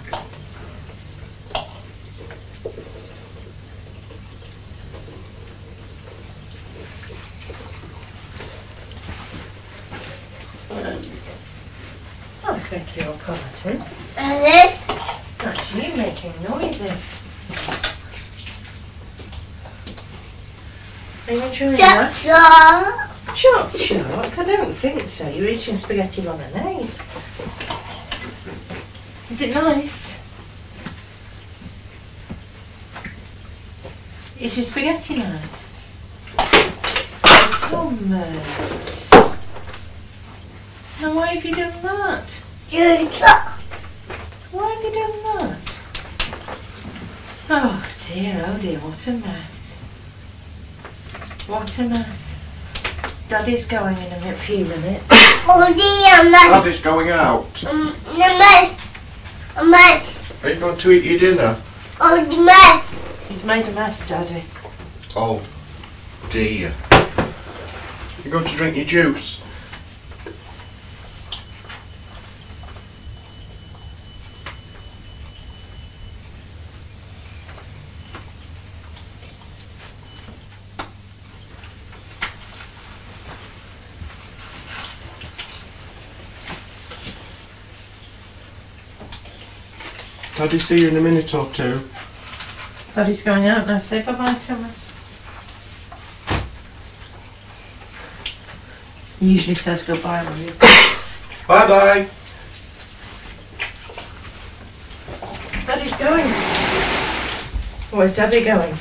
I beg your pardon. And this? That's you making noises. Are you enjoying that? Choc. Choc? I don't think so. You're eating spaghetti bolognese. Is it nice? Is your spaghetti nice? Thomas. Now why have you done that? Choc. Why have you done that? Oh dear, what a mess. What a mess. Daddy's going in a few minutes. Oh dear, mess. Daddy's going out. The mess. A mess. Are you going to eat your dinner? Oh, the mess. He's made a mess, Daddy. Oh, dear. You're going to drink your juice? Daddy, see you in a minute or two. Daddy's going out now. Say bye-bye, Thomas. He usually says goodbye when you... Bye-bye. Daddy's going. Where's Daddy going?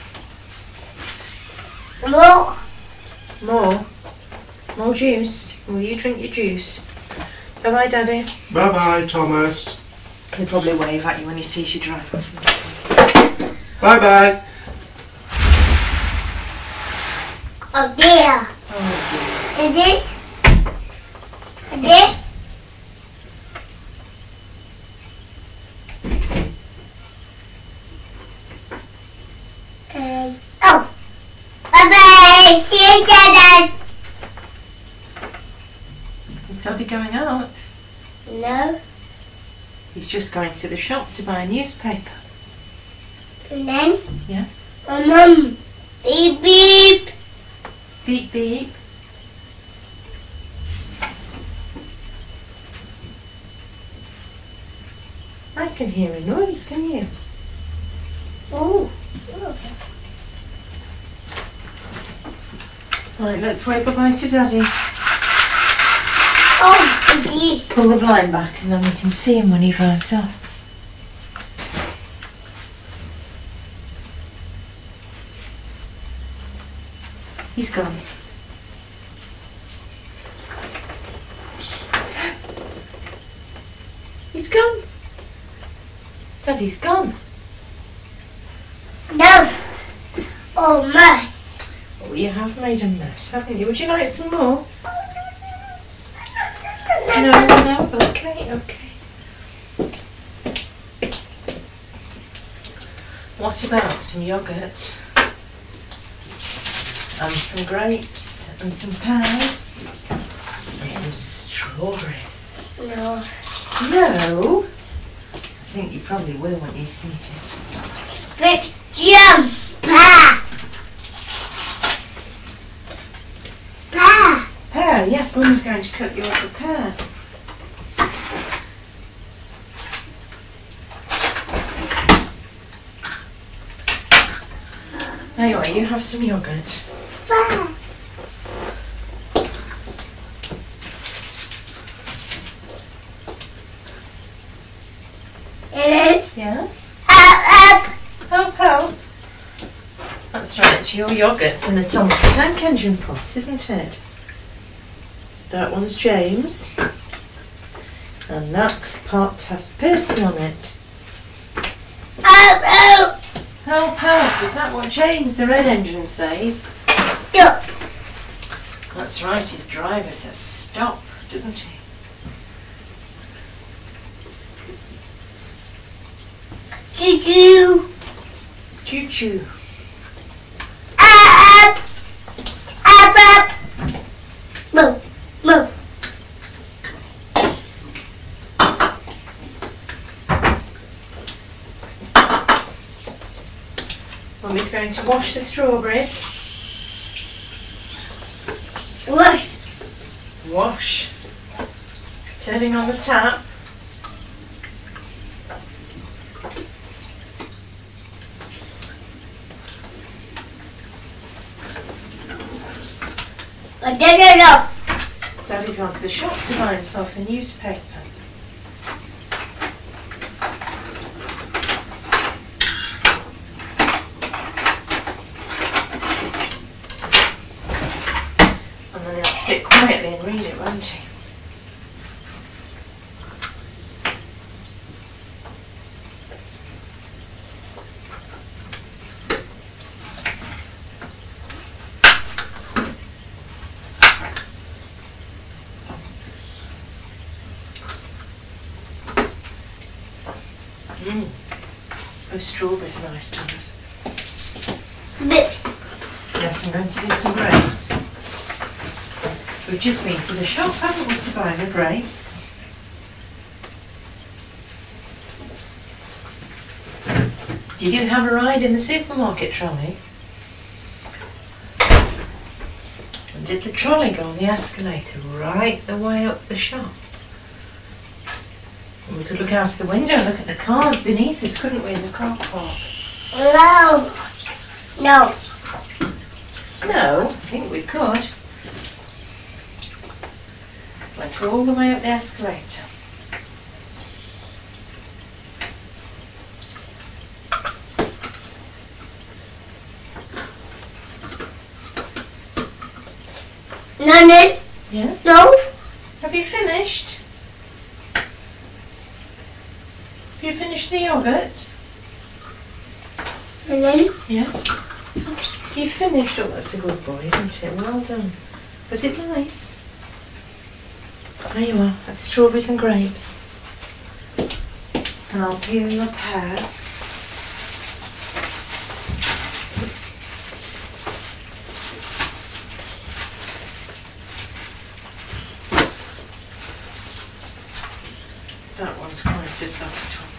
More. More? More juice? Will you drink your juice? Bye-bye, Daddy. Bye-bye, Thomas. He'll probably wave at you when he sees you drive off. Bye-bye. Oh dear. Oh And this. And this. And oh. Bye-bye. See you, Dad. dear. Is Daddy going out? No. He's just going to the shop to buy a newspaper. And then. Yes? Mum. Beep beep. Beep beep. I can hear a noise, can you? Oh. Right, let's wave bye-bye to Daddy. Oh, indeed. Pull the blind back and then we can see him when he drives off. He's gone. He's gone. Daddy's gone. No. Oh, mess. Oh, you have made a mess, haven't you? Would you like some more? No, okay. What about some yoghurt? And some grapes, and some pears, and some strawberries. No. No? I think you probably will when you see it. Grapes jump. Pa. Pa. Pear, yes, Mum's going to cut you up a pear. Anyway, you have some yoghurt. Pa. Yeah? Up. Help. That's right, your yoghurt's in a Thomas the Tank Engine pot, isn't it? That one's James. And that pot has Percy on it. Up. Help, is that what James the Red Engine says? Stop. That's right, his driver says stop, doesn't he? Choo-choo. Choo-choo. Up. Move. Mummy's going to wash the strawberries. Wash. Wash. Turning on the tap. I did it up. Daddy's gone to the shop to buy himself a newspaper. And then he'll sit quietly and read it, won't he? Those strawberries are nice, Thomas. This. Yes, I'm going to do some grapes. We've just been to the shop, haven't we, to buy the grapes? Did you have a ride in the supermarket trolley? And did the trolley go on the escalator right the way up the shop? And we could look out of the window and look at the cars beneath us, couldn't we, in the car park? No. No. No, I think we could. Went all the way up the escalator. None. Yes? No. Have you finished? Have you finished the yoghurt? And then. Yes. You finished? Oh, that's a good boy, isn't it? Well done. Was it nice? There you are. That's strawberries and grapes. And I'll peel your pear. That one's quite a soft one.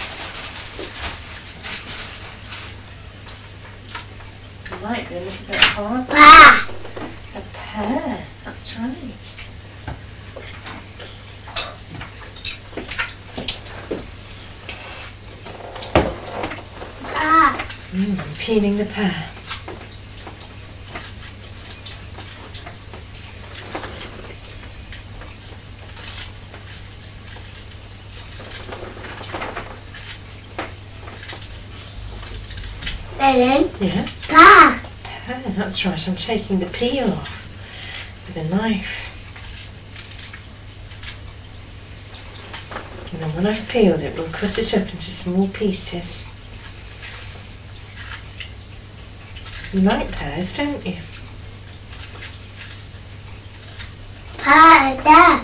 It might be a little bit hard. Pa. A pear, that's right. Pa. I'm peeling the pear. And then. Yes. Pa. Pear, that's right. I'm taking the peel off with a knife. And then when I've peeled it, we'll cut it up into small pieces. You like pears, don't you? Pa. Da.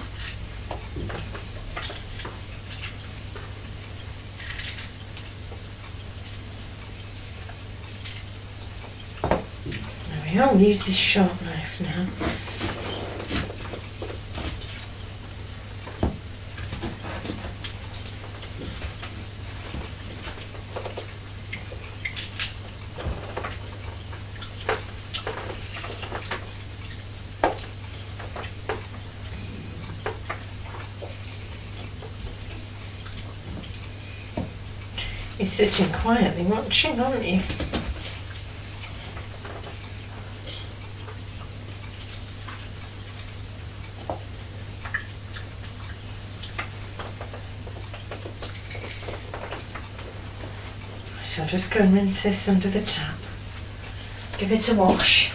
There we are. I'll use this sharp knife now. You're sitting quietly watching, aren't you? So I'll just go and rinse this under the tap. Give it a wash.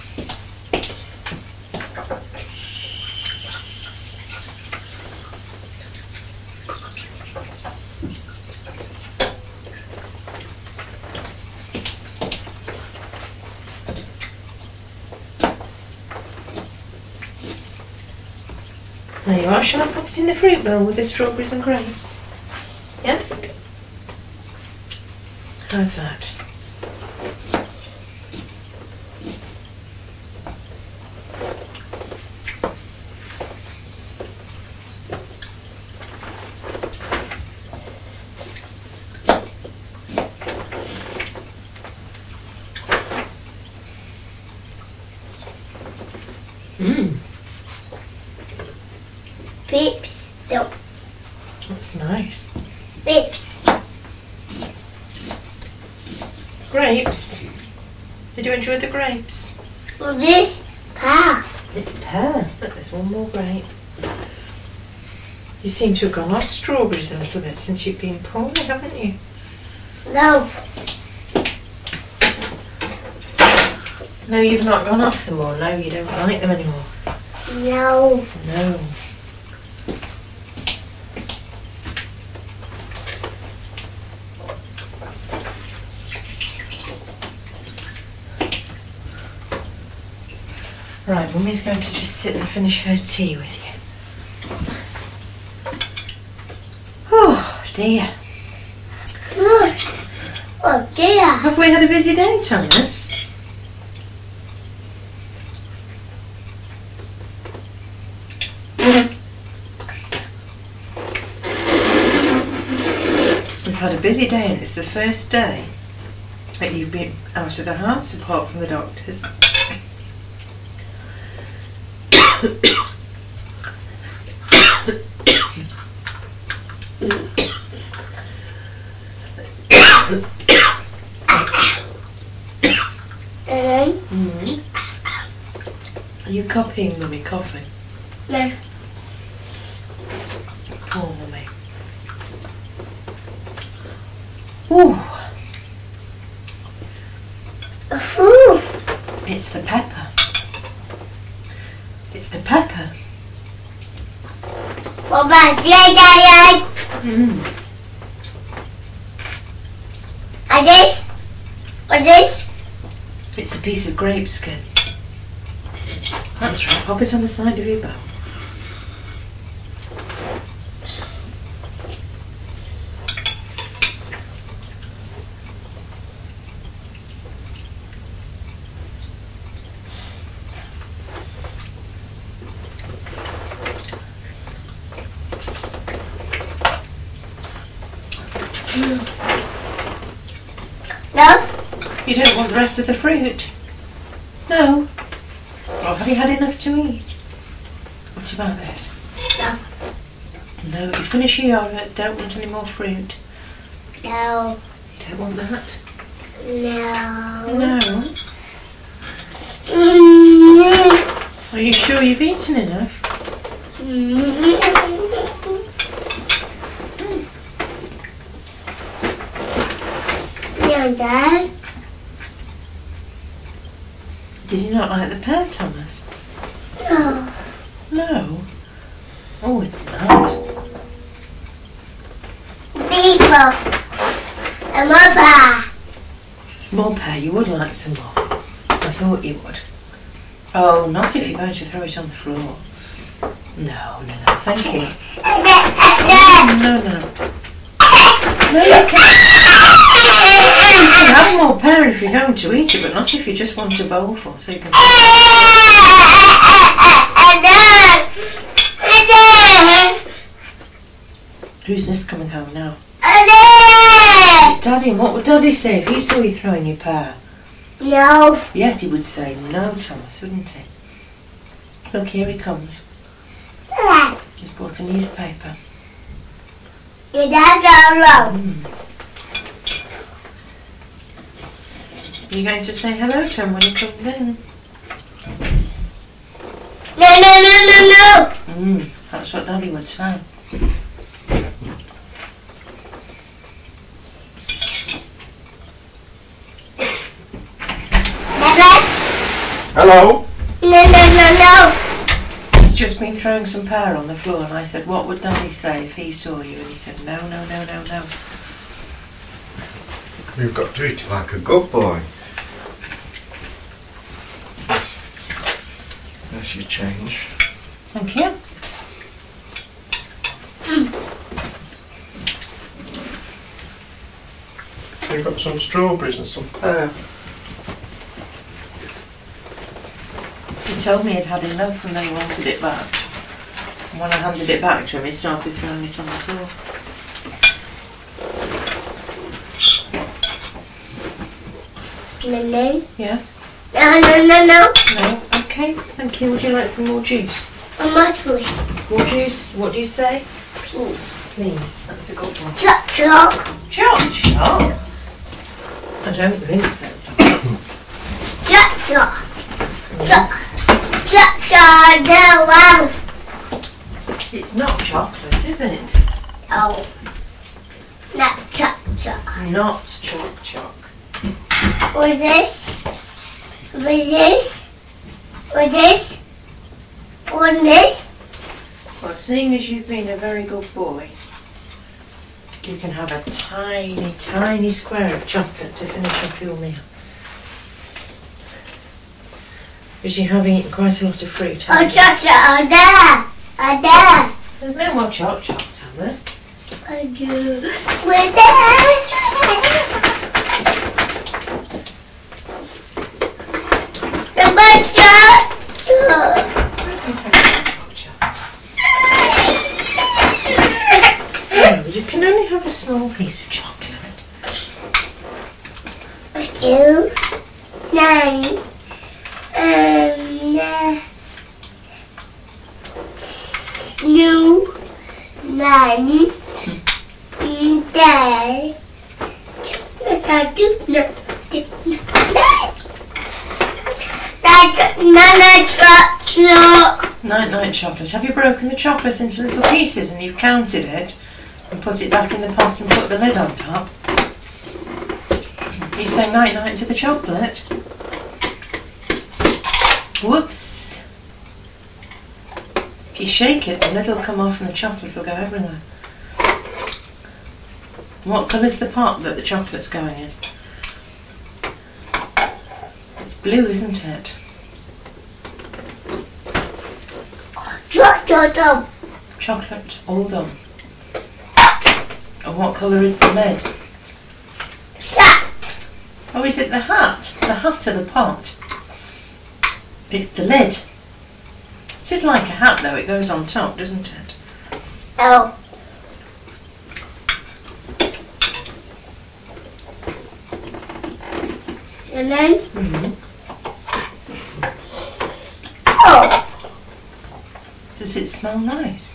There you are. Shall I pop it in the fruit bowl with the strawberries and grapes? Yes? How's that? Mmm, Pips. No. that's nice. Pips. Grapes. Did you enjoy the grapes? This pa. It's pear. Look, there's one more grape. You seem to have gone off strawberries a little bit since you've been poorly, haven't you? No. No, you've not gone off them, or no, you don't like them anymore. No. No. Right, Mummy's going to just sit and finish her tea with you. Oh dear. Oh dear. Have we had a busy day, Thomas? We've had a busy day and it's the first day that you've been out of the house apart from the doctors. Are you copying Mummy coughing? No. Poor Mummy. Ooh, Ooh. it's the pepper. It's the pepper. What about Daddy? Mm. And this? What this? It's a piece of grape skin. That's right, pop it on the side of your bowl. No. You don't want the rest of the fruit? No. Or have you had enough to eat? What about this? No. No, you finish your yogurt, don't want any more fruit. No. You don't want that? No. No. Mm. Are you sure you've eaten enough? Yeah, Dad. Did you not like the pear, Thomas? No. No. Oh, it's nice. People. And Papa. More pear, you would like some more. I thought you would. Oh, not if you're going to throw it on the floor. No, thank you. No. No, you can have more pear if you're going to eat it, but not if you just want a bowlful, so you can... Who's this coming home now? It's Daddy, and what would Daddy say if he saw you throwing your pear? No. Yes, he would say no, Thomas, wouldn't he? Look, here he comes. He's brought a newspaper. Your dad's alone. Are you going to say hello to him when he comes in? No. That's what Daddy would say. Hello? No. He's just been throwing some pear on the floor and I said, what would Daddy say if he saw you? And he said, no. You've got to eat it like a good boy. There's your change. Thank you. You've got some strawberries and some pear. He told me he'd had enough and then he wanted it back. And when I handed it back to him, he started throwing it on the floor. No. Yes? No. No? Okay. Okay, thank you. Would you like some more juice? How much was More juice? What do you say? please? Please. That's a good one. Chop chop. Chop chop. I don't think so, Thomas. Chop chop. Chop. Chop chop. The one. It's not chocolate, is it? Oh. Not chop chop. Not chalk chalk. With this. With this. With this. With this. Well, seeing as you've been a very good boy, you can have a tiny, tiny square of chocolate to finish off your meal. Because you have eaten quite a lot of fruit, Oh, haven't you? chop chop. Oh, there. Oh, there. There's no more chalk chalk, Thomas. I do. With that. The chop chop. There isn't any chalk chalk. No, you can only have a small piece of chocolate. 2, 9, no, 9, Night chocolate. Have you broken the chocolate into little pieces and you've counted it and put it back in the pot and put the lid on top? You say night to the chocolate. Whoops. If you shake it, the lid will come off and the chocolate will go everywhere. What colour's the pot that the chocolate's going in? It's blue, isn't it? Chocolate, all done. And what colour is the lid? Oh, is it the hat? The hat of the pot? It's the lid. It is like a hat though, it goes on top, doesn't it? Oh. And then? Oh. Does it smell nice?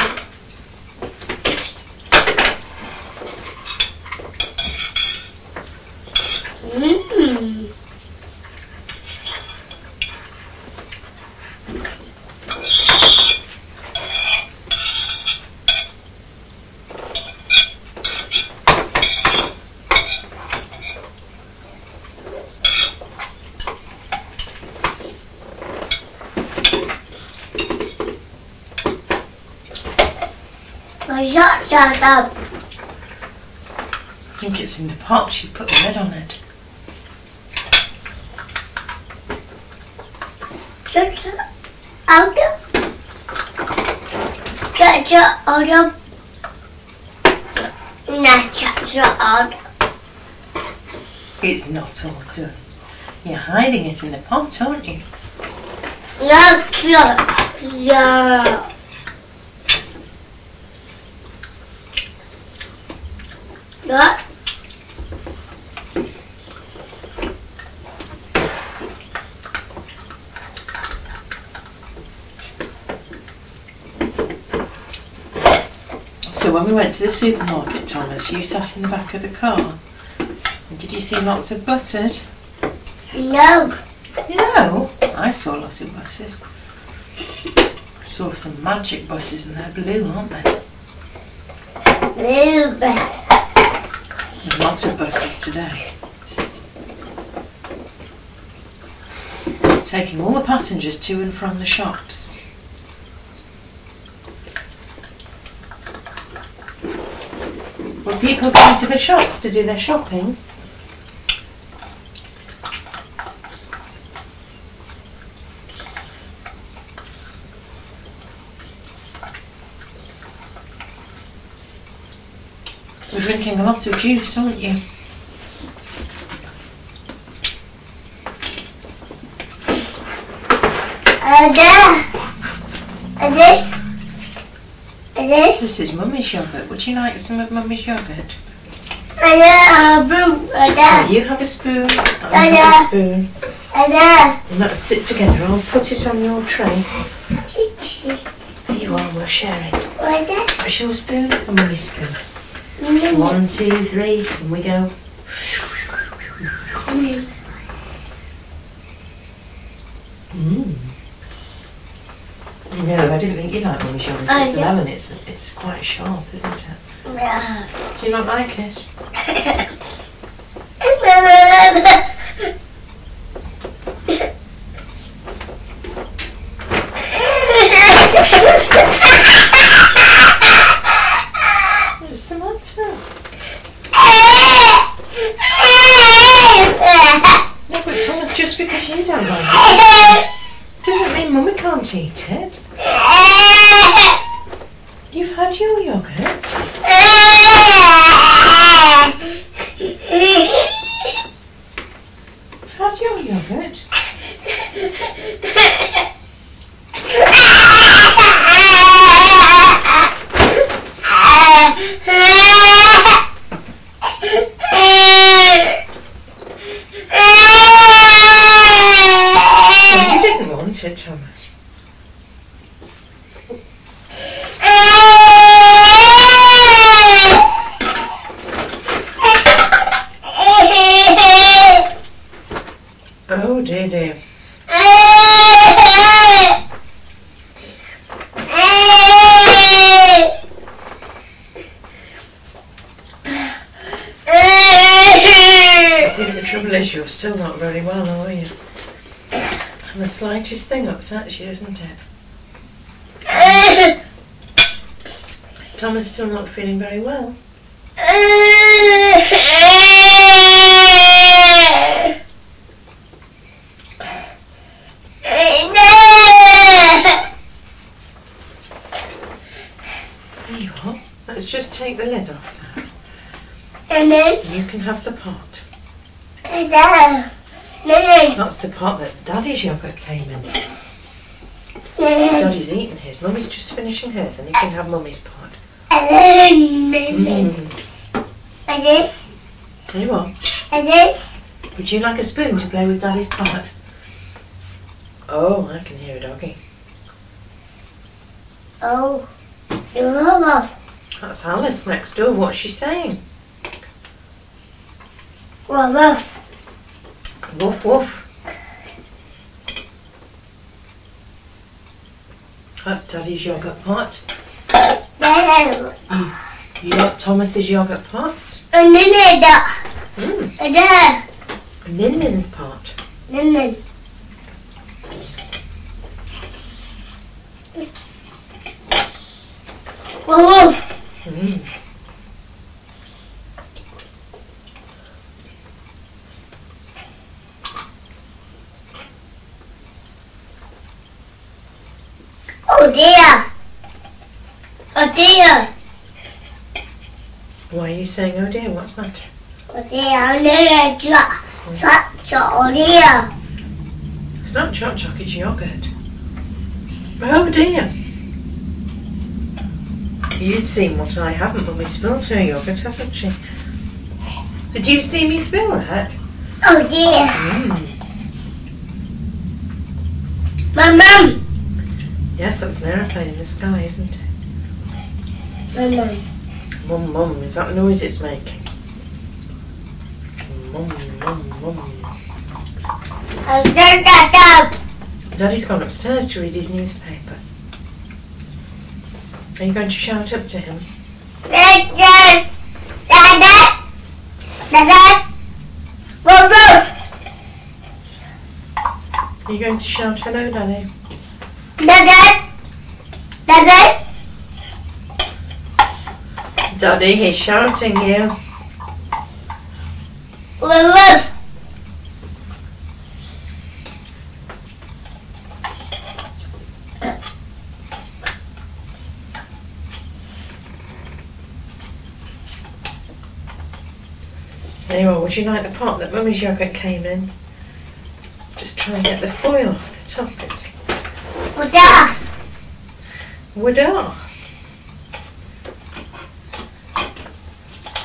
Shut up. I think it's in the pot, you put the lid on it. Shut out. Shut out. Not shut out. It's not all done. You're hiding it in the pot, aren't you? Not shut. Yeah. What? So when we went to the supermarket, Thomas, you sat in the back of the car. And did you see lots of buses? No. No, I saw lots of buses. I saw some magic buses and they're blue, aren't they? Blue bus. There's lots of buses today. Taking all the passengers to and from the shops. Were people going to the shops to do their shopping? You're drinking a lot of juice, aren't you? This. This is Mummy's yogurt. Would you like some of Mummy's yogurt? Blue. You have a spoon. I have a spoon. And let's sit together. I'll put it on your tray. There you are, we'll share it. What's your spoon? And Mummy's spoon. 1, 2, 3, and we go. No, I didn't think you'd like Mummy's yogurt. It's lemon. It's quite sharp, isn't it? Do you not like it? What's the matter? No, but Thomas, just because you don't like it doesn't mean Mummy can't eat it. You've had your yogurt. You've had your yogurt. You didn't want it, Thomas. Oh dear dear. I think the trouble is you're still not very well, are you? And the slightest thing upsets you, isn't it? Is Thomas still not feeling very well? There you are. Let's just take the lid off that. And then, You can have the pot. then, That's the pot that Daddy's yogurt came in. then, Daddy's eaten his. Mummy's just finishing hers, and you can have Mummy's pot. and then, and this, There you are. and this. Would you like a spoon to play with Daddy's pot? Oh, I can hear a doggy. Oh, you're over. That's Alice next door. What's she saying? Ruff. Woof woof. That's Daddy's yogurt pot. Then, You like Thomas's yogurt pots? and then, Mm. and then, Min Min's pot. then. Ruff. Mm. Oh dear. Oh dear. Why are you saying, oh dear, what's the matter? Oh dear. I'm gonna chop, oh dear. It's not choc choc, it's yogurt. Oh dear. You'd seen what I haven't. Mummy spilled her yogurt, hasn't she? Did you see me spill that? Oh dear. Mm. My mum. Yes, that's an aeroplane in the sky, isn't it? My mum. Mum, mum, is that the noise it's making? Mum, mum, mum. I'm going to Daddy's gone upstairs to read his newspaper. Are you going to shout up to him? Dada. Roof. Are you going to shout hello, Daddy? Dada. Daddy, he's shouting you. Roof. There you are. Would you like the pot that Mummy's yogurt came in? Just try and get the foil off the top. It's Wada. Wada.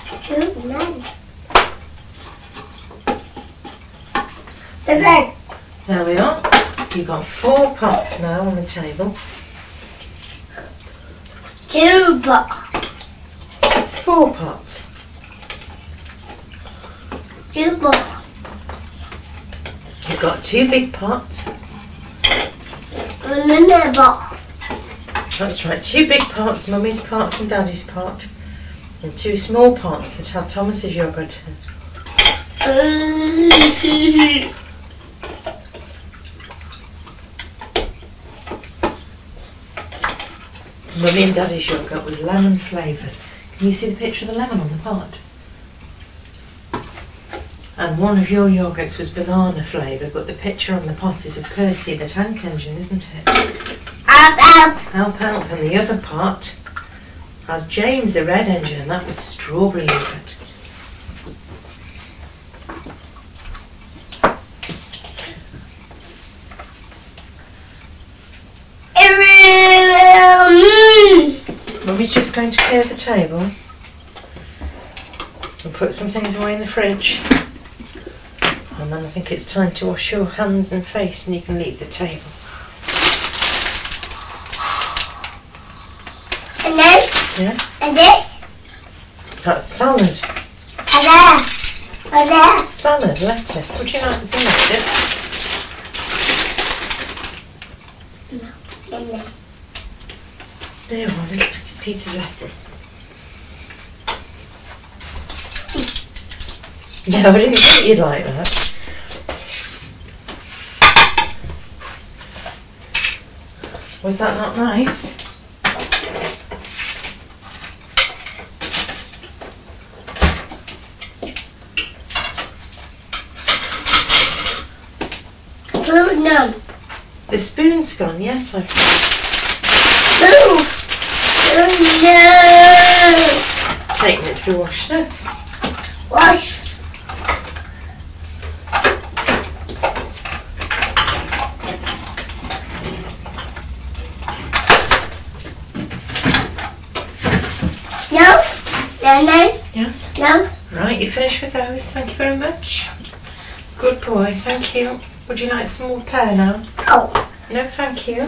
Dada. There we are. You've got 4 pots now on the table. 2 pots. 4 pots. 2 pots. You've got 2 big pots. Another pot. That's right, 2 big pots, Mummy's pot and Daddy's pot. And 2 small pots that have Thomas's yoghurt in. Mummy and Daddy's yoghurt was lemon flavoured. Can you see the picture of the lemon on the pot? And one of your yoghurts was banana flavoured, but the picture on the pot is of Percy the tank engine, isn't it? Help, help. And the other pot has James the red engine, and that was strawberry yoghurt. Mummy's just going to clear the table and put some things away in the fridge. And then I think it's time to wash your hands and face and you can leave the table. And then? Yes? And this? That's salad. And there. And there. Salad, lettuce. Would you like some lettuce? And there. There, one little piece of lettuce. No, I didn't think you'd like that. Was that not nice? Food none. The spoon's gone, yes, I've... Food. No. Taken it to be washed up. Wash. No. No. Yes. No. Right, you finished with those. Thank you very much. Good boy, thank you. Would you like some more pear now? Oh. No, thank you.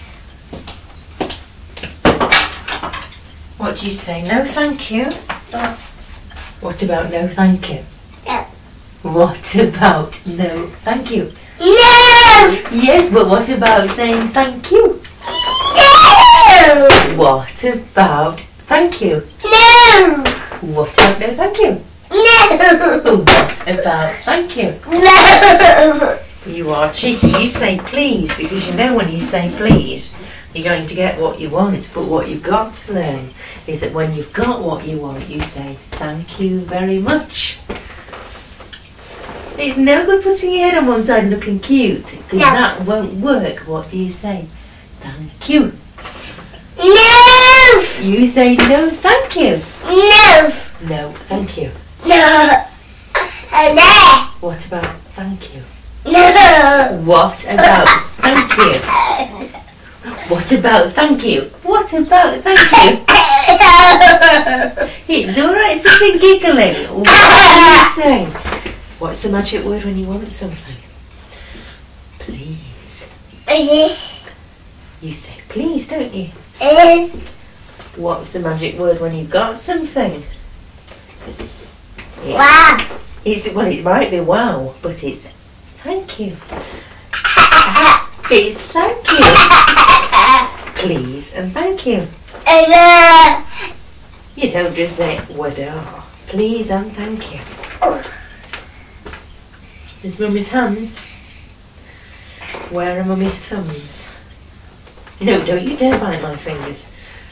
What do you say? No, thank you. No. What about no, thank you? No. What about no, thank you? No. Yes, but what about saying thank you? No. What about thank you? No. What about no, thank you? No. What about thank you? No. You are cheeky. You say please because you know when you say please, you're going to get what you want. But what you've got to learn is that when you've got what you want, you say thank you very much. It's no good putting your head on one side and looking cute because No. that won't work. What do you say? Thank you. No. You say no, thank you. No. No, thank you. No. No. What about thank you? No. What about thank you? What about thank you? What about thank you? It's alright sitting giggling. What do you say? What's the magic word when you want something? Please. Is You say please, don't you? is What's the magic word when you've got something? wow. Well, it might be wow, but it's thank you. It's thank you. Please and thank you. And You don't just say wada. Please and thank you. There's Mummy's hands. Where are Mummy's thumbs? No, don't you dare bite my fingers.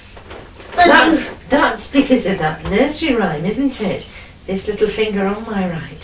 That's because of that nursery rhyme, isn't it? This little finger on my right.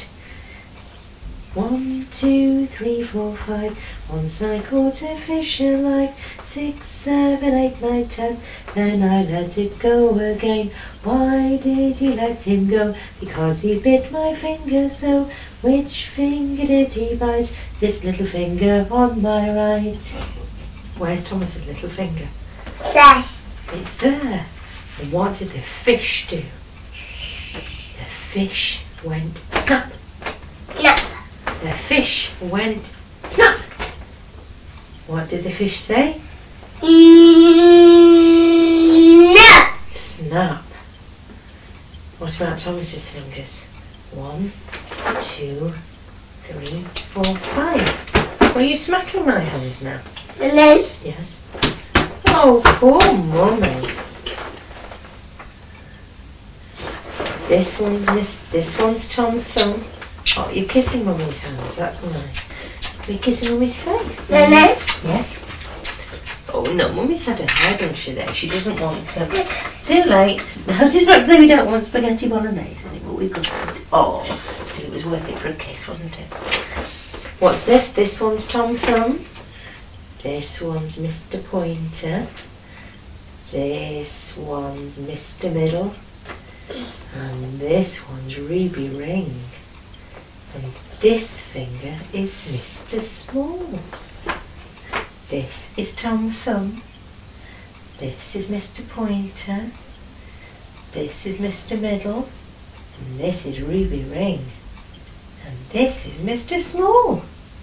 1, 2, 3, 4, 5. Once I caught a fish alive. 6, 7, 8, 9, 10. Then I let it go again. Why did you let him go? Because he bit my finger so. Which finger did he bite? This little finger on my right. Where's Thomas's little finger? that's It's there. And what did the fish do? The fish went snap. no. The fish went snap. What did the fish say? No. Snap. What about Thomas's fingers? 1, 2, 3, 4, 5. Are you smacking my hands now? And then Yes. Oh, poor mummy. This one's Tom Thumb. Oh, you're kissing mummy's hands. That's nice. Are you kissing mummy's face? and then Yes. Oh no, mummy's had a hair done there. She doesn't want to. Too late. I was just about to say we don't want spaghetti bolognese, I think, but we've got. Oh, still it was worth it for a kiss, wasn't it? What's this? This one's Tom Thumb. This one's Mr. Pointer. This one's Mr. Middle. And this one's Ruby Ring. And this finger is Mr. Small. This is Tom Thumb. This is Mr. Pointer. This is Mr. Middle. And this is Ruby Ring. And this is Mr. Small.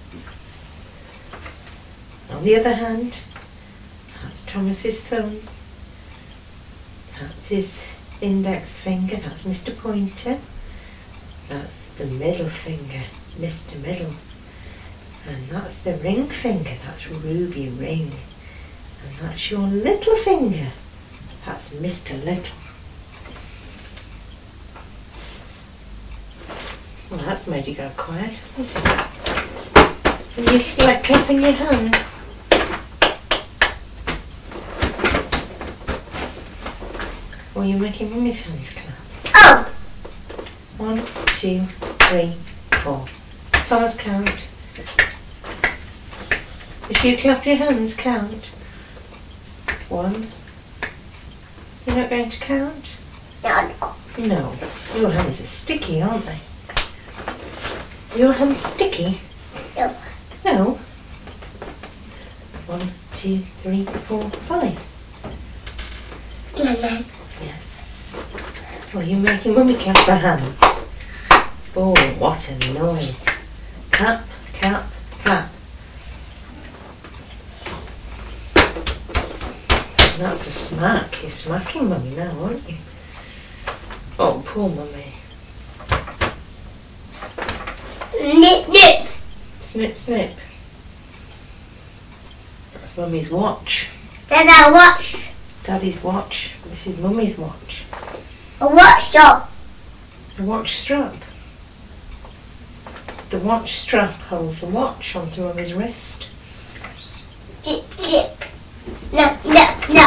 On the other hand, that's Thomas's thumb. That's his index finger. That's Mr. Pointer. That's the middle finger, Mr. Middle. And that's the ring finger. That's Ruby Ring. And that's your little finger. That's Mr. Little. Well, that's made you go quiet, hasn't it? And you like clapping your hands. Or you're making mummy's hands clap. oh, 1, 2, 3, 4. Thomas, count. If you clap your hands, count. 1. You're not going to count? no. No. Your hands are sticky, aren't they? Your hands sticky? No. No. 1, 2, 3, 4, 5. And then Yes. Well, you're making mummy clap her hands. Oh, what a noise. Clap, clap, clap. That's a smack. You're smacking mummy now, aren't you? Oh, poor mummy. nip, nip. Snip, snip. That's mummy's watch. Then I watch Daddy's watch. This is mummy's watch. a watchdog. The watch strap. The watch strap holds the watch onto mummy's wrist. Zip, zip. No, no, no.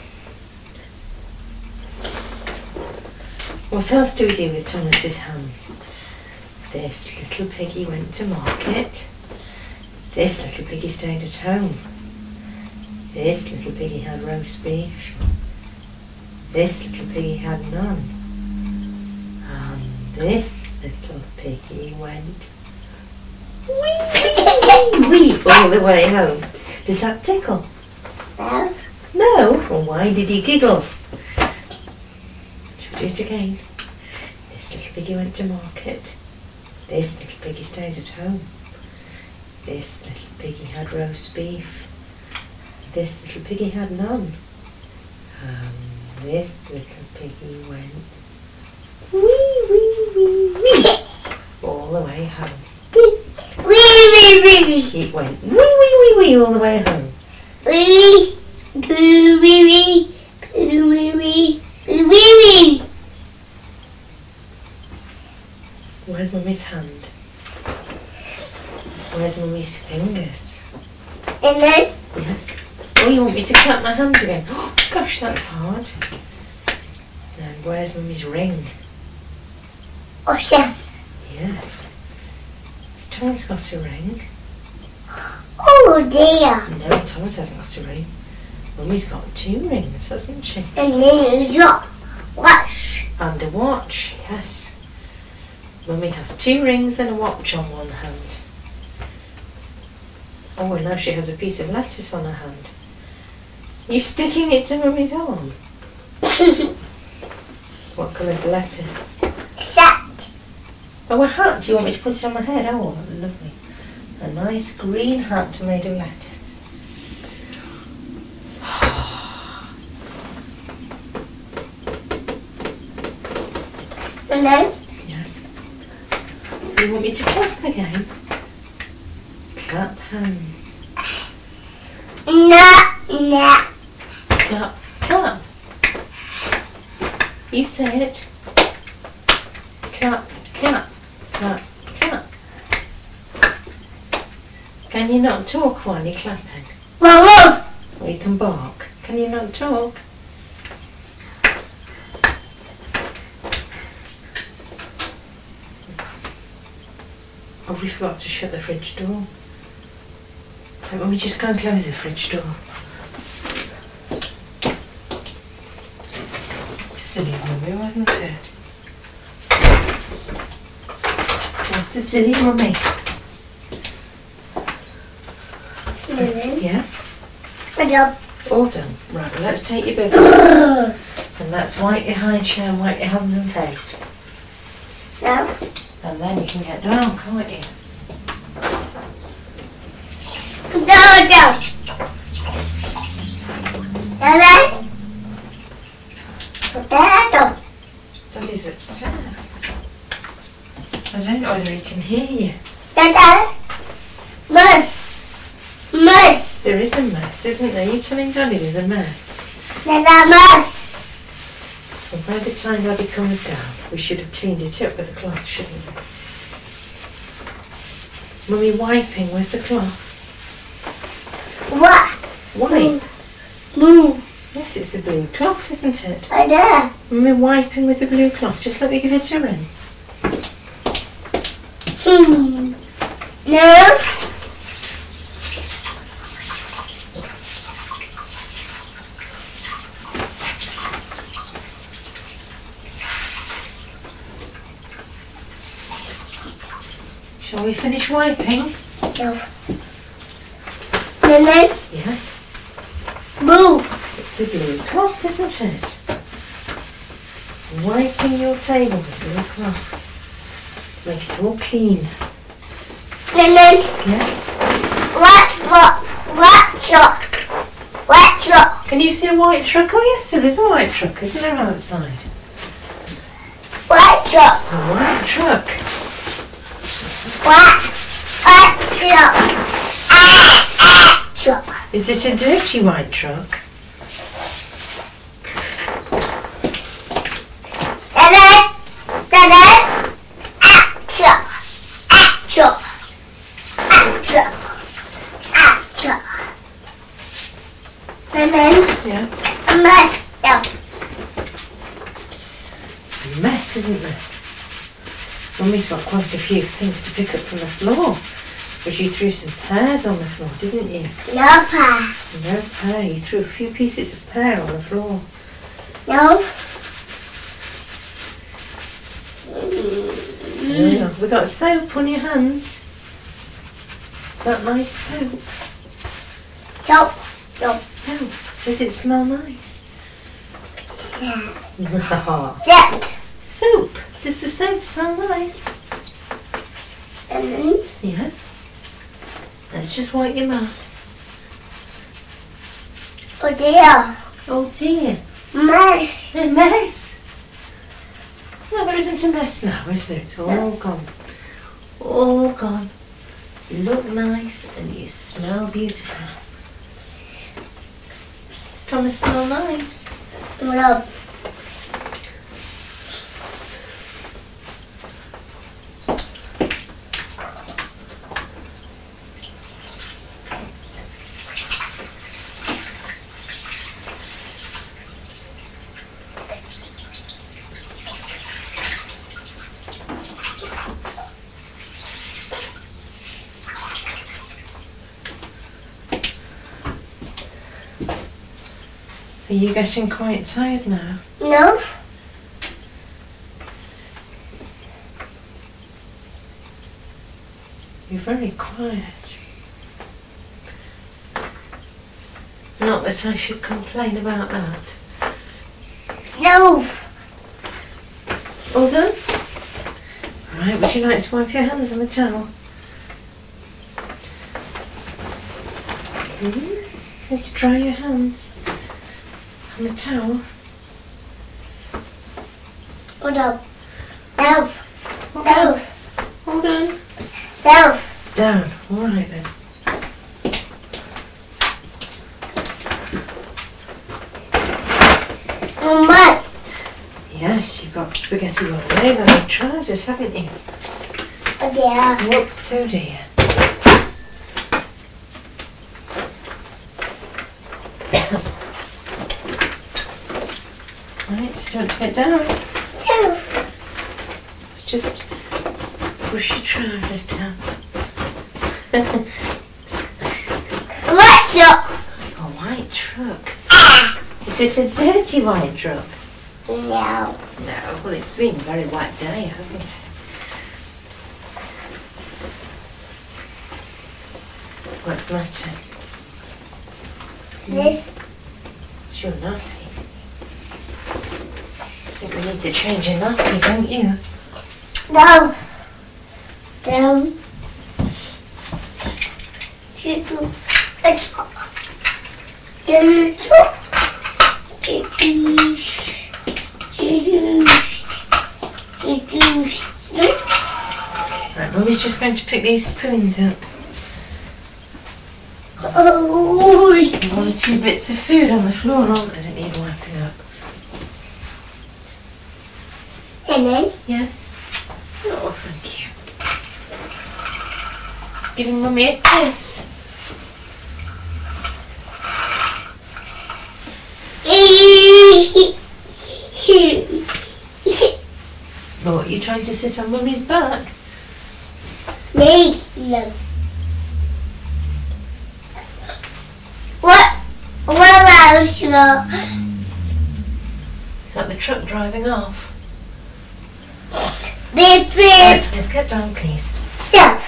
What else do we do with Thomas's hands? This little piggy went to market. This little piggy stayed at home. This little piggy had roast beef. This little piggy had none. And this little piggy went wee, wee, wee all the way home. Does that tickle? No. No? Well, why did he giggle? Should we do it again? This little piggy went to market. This little piggy stayed at home. This little piggy had roast beef. This little piggy had none. And this little piggy went wee, wee, wee, wee all the way home. Wee, wee, wee. It went wee, wee, wee, wee all the way home. Wee, wee, wee, wee, wee, wee, wee, wee, wee. Where's mummy's hand? Where's mummy's fingers? And then Yes. Oh, you want me to clap my hands again? Oh, gosh, that's hard. And where's mummy's ring? oh, chef. Yes. Has Thomas got a ring? Oh dear. No, Thomas hasn't got a ring. Mummy's got 2 rings, hasn't she? And then you drop. Watch. And a watch, yes. Mummy has 2 rings and a watch on one hand. Oh, and now she has a piece of lettuce on her hand. You sticking it to Mummy's arm? What colour's the lettuce? Set. Oh, a hat. Do you want me to put it on my head? Oh, lovely. A nice green hat made of lettuce. And then, Yes. You want me to clap again? Clap hands. no. Clap, clap. You say it. Clap, clap, clap, clap. Can you not talk while you're clapping? Woof. Or you can bark. Can you not talk? Oh, we forgot to shut the fridge door. Let me just go and close the fridge door. Silly mummy, wasn't it? What a silly mummy. And then, Yes? and up. All done. Right, well, let's take your bib and let's wipe your hide shell and wipe your hands and face. No. And then you can get down, can't you? No. And then, potato. Daddy's upstairs. I don't know whether he can hear you. Dada. Mus. There is a mess, isn't there? You telling Daddy there's a mess? Dada mus. And by the time Daddy comes down, we should have cleaned it up with a cloth, shouldn't we? Mummy wiping with the cloth. What? Wipe? Move. Yes, it's a blue cloth, isn't it? Dada. Mummy wiping with the blue cloth. Just let me give it a rinse. No. Shall we finish wiping? No. And then, Yes. move. It's a blue cloth, isn't it? Wiping your table with blue cloth. Make it all clean. And then, Yes? What truck? Can you see a white truck? Oh yes, there is a white truck, isn't there, outside? What truck? A white truck. What truck? Is it a dirty white truck? And then, truck. And then, Yes. messed up. A mess, isn't there? Mummy's got quite a few things to pick up from the floor. Because you threw some pears on the floor, didn't you? No pie. No pear. You threw a few pieces of pear on the floor. No. Yeah. We got soap on your hands. Is that nice soap? Soap. Soap. Does it smell nice? Zip. Soap. Does the soap smell nice? And then, Yes. Let's just wipe your mouth. oh dear. Oh dear. Mess. A mess. No, there isn't a mess now, is there? It's all gone. All gone. You look nice and you smell beautiful. Does Thomas smell nice? No. Are you getting quite tired now? No. You're very quiet. Not that I should complain about that. No. All done? Right, would you like to wipe your hands on the towel? Let's dry your hands on the towel. Hold up. No. No. Hold on. No. Down. All right then. Must. Yes, you've got spaghetti bolognese on your trousers, haven't you? Oh dear. Whoops, oh dear. Right, so don't get down. No. Let's just push your trousers down. What's up? A white truck. Is it a dirty white truck? No. No, well it's been a very wet day, hasn't it? What's the matter? This. It's your nappy. I think we need to change your nappy, don't you? No. Down. Two. It's. Right, Mummy's just going to pick these spoons up. Oh. One or two bits of food on the floor, aren't they, that need wiping up? And then. Yes? Oh, thank you. Giving Mummy a kiss. What, are you trying to sit on Mummy's back? No. What else? Is that the truck driving off? Beep beep. Right, let's get down, please. Yeah.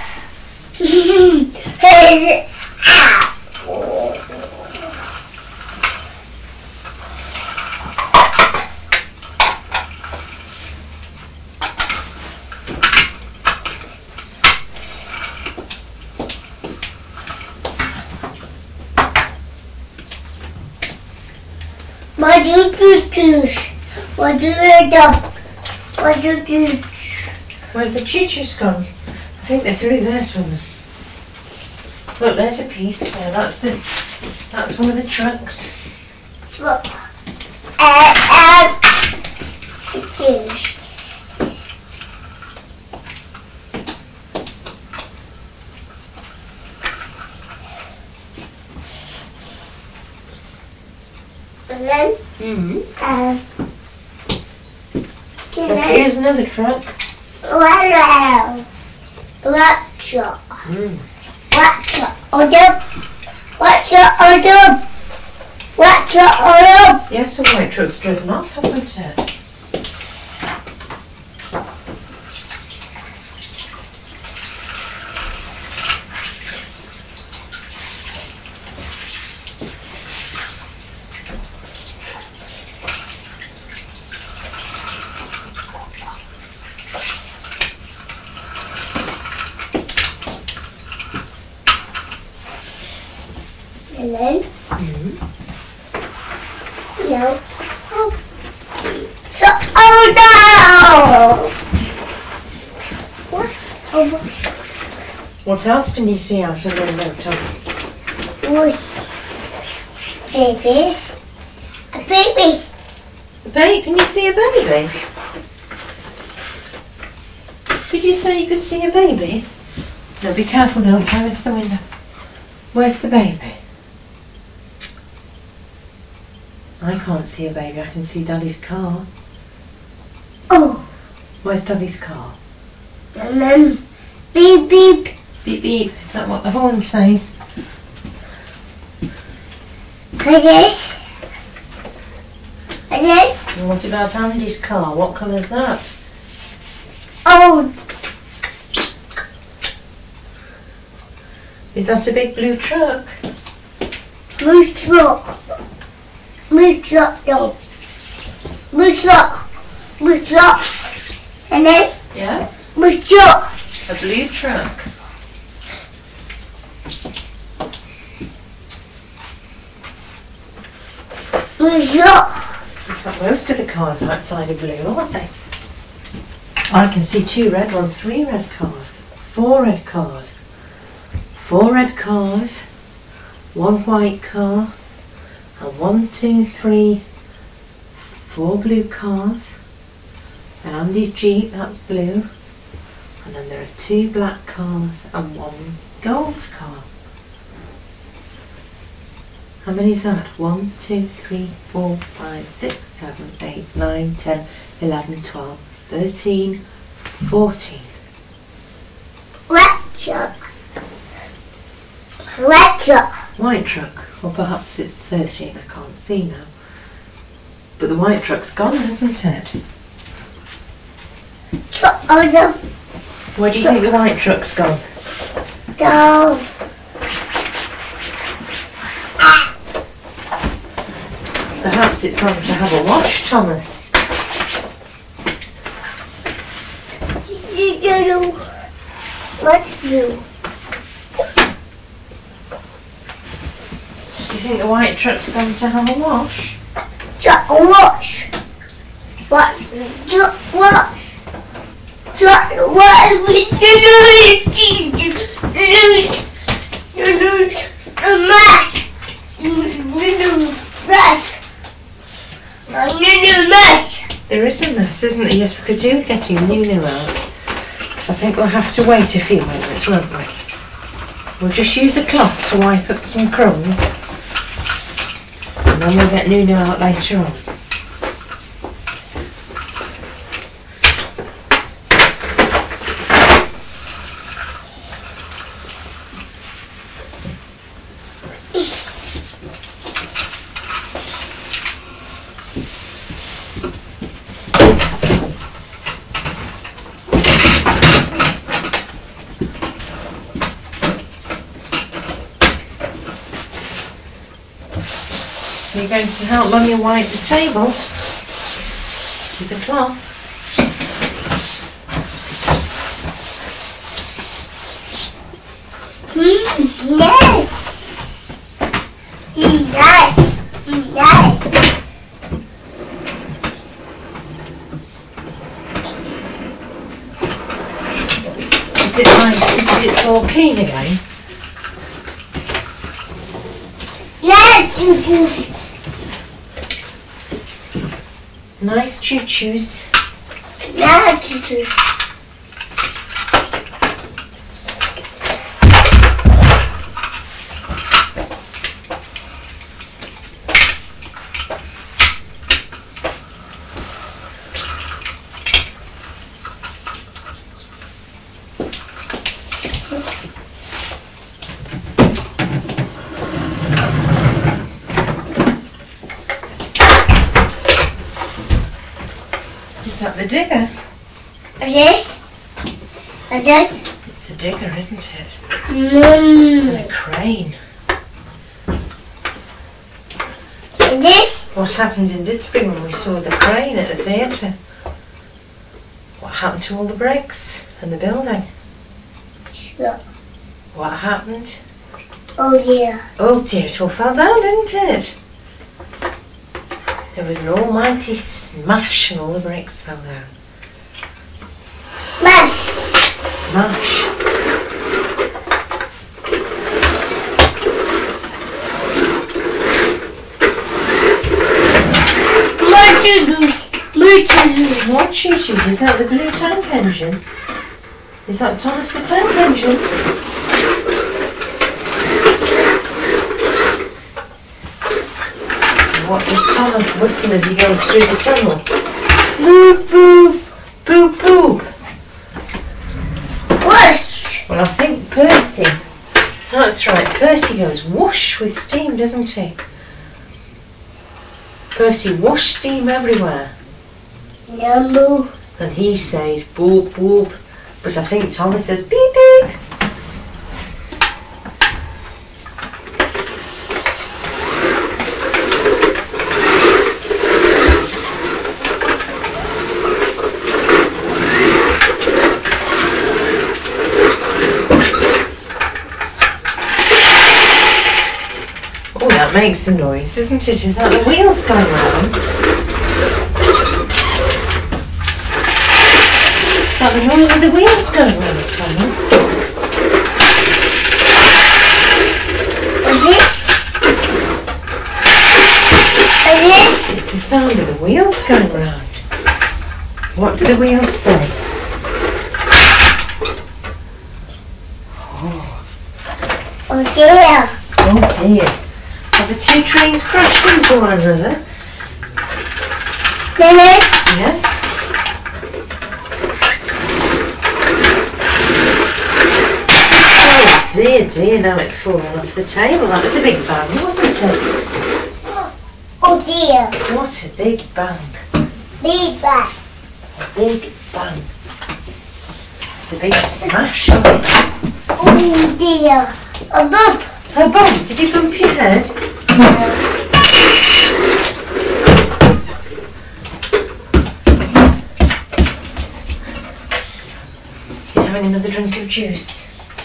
What do you do? What do you do? What do you do? Where's the choo-choos gone? I think they're through there, Thomas. Look, there's a piece there. That's one of the trucks. Juice. And then, Look, here's another truck. wow. Watch out. Watch out. Watch out. Watch out. Yes, the white truck's driven off, hasn't it? And then, no. So, oh no! What? Oh, What else can you see out of the window, Thomas? babies. A baby. A baby? Can you see a baby? Did you say you could see a baby? No, be careful, don't go into the window. Where's the baby? I can't see a baby, I can see Daddy's car. Oh. Where's Daddy's car? And then, beep beep. Beep beep, is that what the horn says? This. And what about Andy's car? What colour's that? Oh. Is that a big blue truck? Blue truck. Blue truck, no. Blue truck. Blue truck. And then, Yes? blue truck. A blue truck. Blue truck. In fact, most of the cars outside are blue, aren't they? I can see 2 red ones, 3 red cars, 4 red cars, 4 red cars, 1 white car, and 1, 2, 3, 4 blue cars. And Andy's Jeep, that's blue. And then there are 2 black cars and 1 gold car. How many is that? 1, 2, 3, 4, 5, 6, 7, 8, 9, 10, 11, 12, 13, 14. Red truck. Red truck. White truck. Or perhaps it's 13, I can't see now. But the white truck's gone, hasn't it? Where do you think the white truck's gone? Go. Perhaps it's gone to have a wash, Thomas. What to do? Do you think the white truck's gone to have a wash? Truck wash. What? Truck wash. Truck wash. You lose the mask. You lose mask. There is a mess, isn't there? Yes, we could do with getting Nunu out. So I think we'll have to wait a few moments, won't we? We'll just use a cloth to wipe up some crumbs. And then we'll get Nunu out later on. Are you going to help Mummy wipe the table with the cloth? Yes. Yes. Yes. Is it nice because it's all clean again? Yes. Nice choo-choos. Yes. Is that the digger? Yes. Yes. It's a digger, isn't it? Mm. And a crane. This. What happened in Didsbury when we saw the crane at the theatre? What happened to all the bricks and the building? Sure. What happened? Oh dear. Oh dear, it all fell down, didn't it? There was an almighty smash and all the bricks fell down. Mash. Smash. What choo-choos? Is that the blue tank engine? Is that Thomas the tank engine? What does Thomas whistle as he goes through the tunnel? Boop, boop, boop, boop. Whoosh. Well, I think Percy. That's right, Percy goes whoosh with steam, doesn't he? Percy whoosh steam everywhere. Number. And he says boop, boop. But I think Thomas says beep, beep. Oh, that makes the noise, doesn't it? Is that the wheels going round? about the noise of the wheels going round, Thomas? It's the sound of the wheels going round. What do the wheels say? Oh dear. Oh dear. Have the two trains crashed into one another? Mummy, Yes. Oh dear, dear, now it's fallen off the table. That was a big bang, wasn't it? oh dear. What a big bang. Be back. A big bang. It's a big smash, wasn't it? Oh dear. A bump. Oh, Bob, did you bump your head? You're having another drink of juice.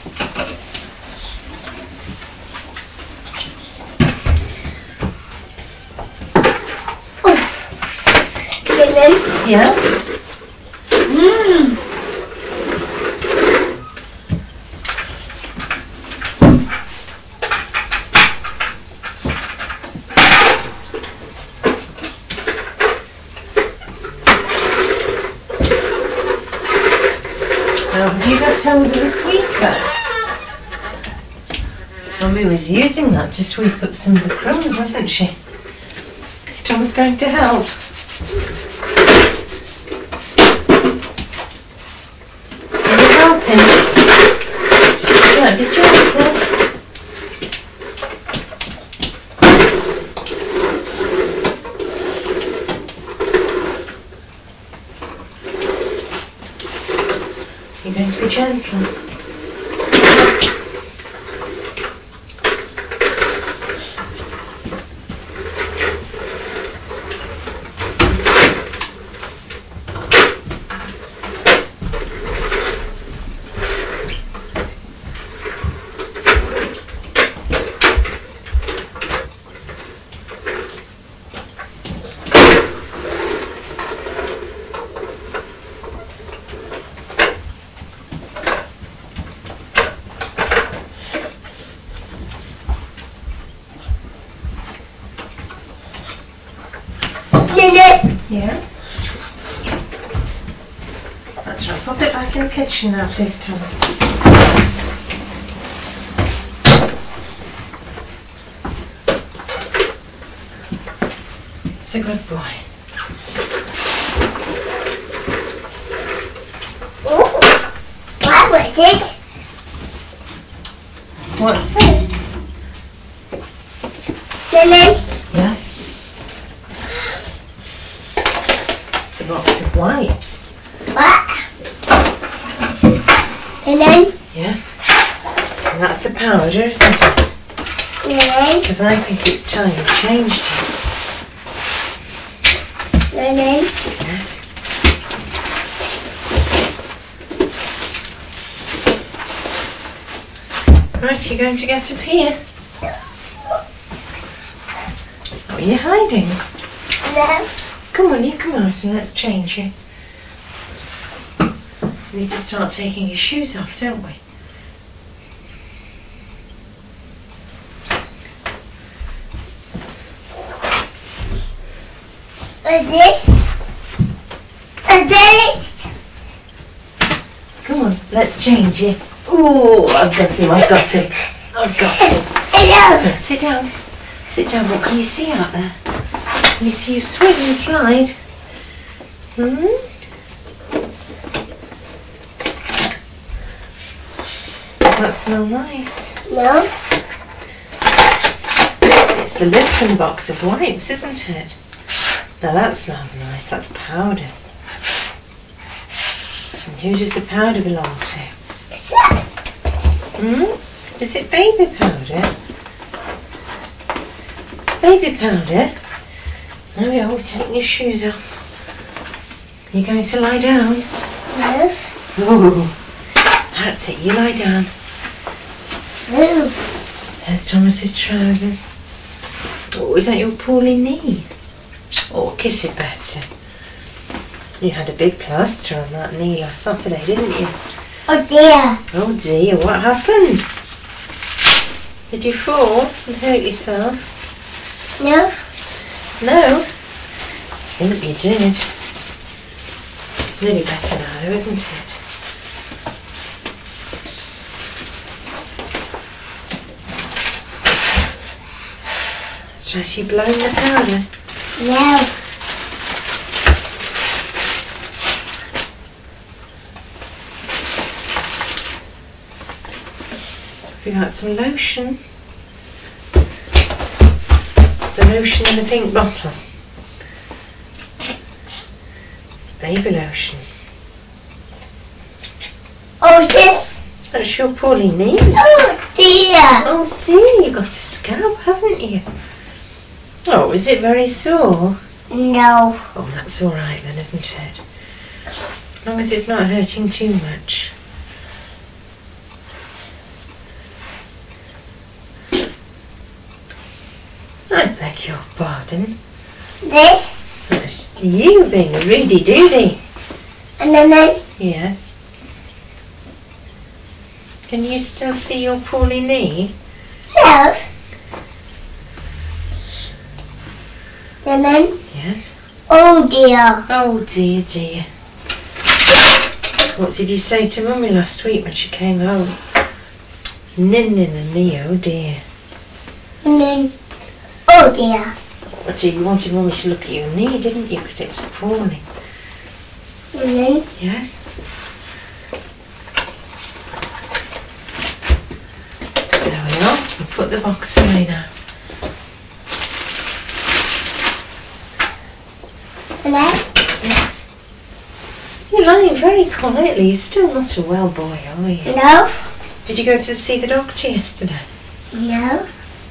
Mummy. Yes? Mmm. Now, have you got hold of the sweeper? Mummy was using that to sweep up some of the crumbs, wasn't she? Is Thomas going to help? Are you helping? Right, be gentle. You're going to be gentle. Yes? That's right. Pop it back in the kitchen now, please, Thomas. It's a good boy. Oh, what was this? What's this? Mummy. Yes? It's a box of wipes. What? And then, Yes? And that's the powder, isn't it? Because I think it's time you changed it. and then, Yes? Right, you're going to get up here. What are you hiding? no. Come on, you come out and let's change you. We need to start taking your shoes off, don't we? And this. And this. Come on, let's change you. Oh, I've got him, I've got him. I've got him. Hello. Now, sit down. Sit down. What can you see out there? Can you see you swing and slide? Does that smell nice? No. It's the Lipton box of wipes, isn't it? Now that smells nice. That's powder. And who does the powder belong to? Is it baby powder? Baby powder? No, you're taking your shoes off. Are you going to lie down? No. Oh, that's it. You lie down. No. There's Thomas's trousers. Oh, is that your poorly knee? Oh, kiss it better. You had a big plaster on that knee last Saturday, didn't you? Oh dear. Oh dear, what happened? Did you fall and hurt yourself? No. No? I think you did. It's nearly better now, though, isn't it? That's right, you blowing the powder? No. We got some lotion. The lotion in the pink bottle. It's baby lotion. Oh, sis. That's your poorly knee. Oh dear. Oh dear, you got a scab, haven't you? Oh, is it very sore? No. Oh, that's all right then, isn't it? As long as it's not hurting too much. I beg your pardon. This. That's you being a rudy-doody. And then. Yes. Can you still see your poorly knee? No. And then. Yes. Oh dear. Oh dear, dear. What did you say to Mummy last week when she came home? Nin and me, oh dear. And then. Oh dear. What dear, you wanted Mummy to look at your knee, didn't you? Because it was poorly. And then. Yes. There we are. We'll put the box away now. And then. Yes. You're lying very quietly. You're still not a well boy, are you? No. Did you go to see the doctor yesterday? No.